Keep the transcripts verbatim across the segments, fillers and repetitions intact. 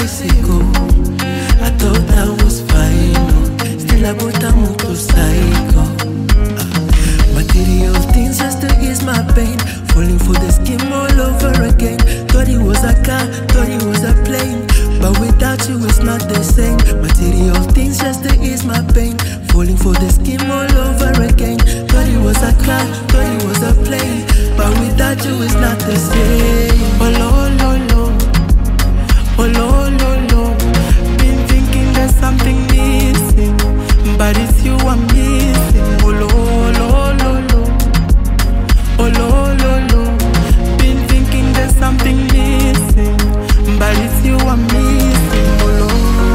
Mexico. I thought I was fine, no. Still I got a moto psycho. uh, Material things just to ease my pain. Falling for the scheme all over again. Thought it was a car, thought it was a plane, but without you it's not the same. Material things just to ease my pain. Falling for the scheme all over again. Thought it was a car, thought it was a plane, but without you it's not the same. Oh lo lo lo, oh lo lo lo. Been thinking there's something missing, but it's you I'm missing. Oh lo lo lo lo, oh lo lo lo. Been thinking there's something missing, but it's you I'm missing. Oh lo.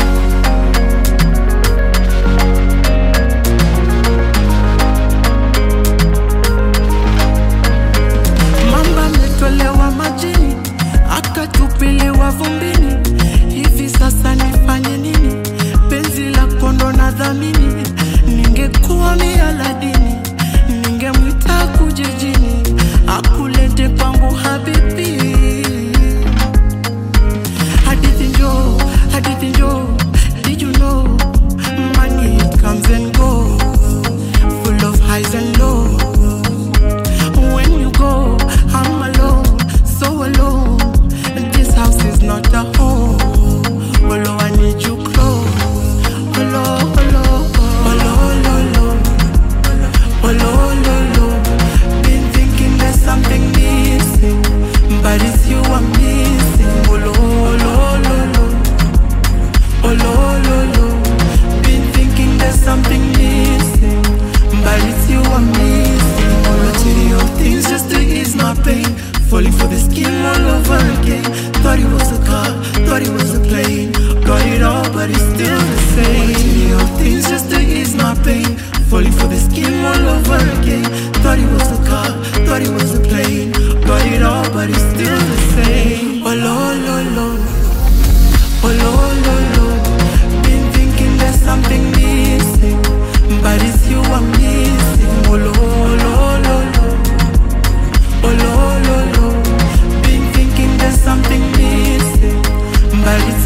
Mamba metolewa majini, akatupiliwa vumbini. Hivi sasa nifanye nini? Penzi la kondo na dhamini. Ningekuwa mialadini, ningemwita kujijini, akulete pangu habibi. Hadithi njo, hadithi njo. Did you know money comes and goes, full of highs and lows. When you go, I'm alone, so alone. This house is not a home. Hello, I need you close. Hello, hello, hello, hello, hello, hello. Been thinking there's something missing, but it's you I'm missing. Hello, hello, hello, hello, hello. Been thinking there's something missing, but it's you I'm missing. Material things just to ease my pain. Falling for the scheme all over again. Thought it was a car, thought it was a plane. Got it all, but it's still the same. Material things just to ease my pain. Falling for the scheme all over again. Thought it was a car, thought it was a plane. Got it all, but it's still the same. Oh lo lo lo, oh lo lo lo. Been thinking there's something missing, but it's you I'm missing. Oh lo lo lo lo, oh lo lo lo. Been thinking there's something missing, but it's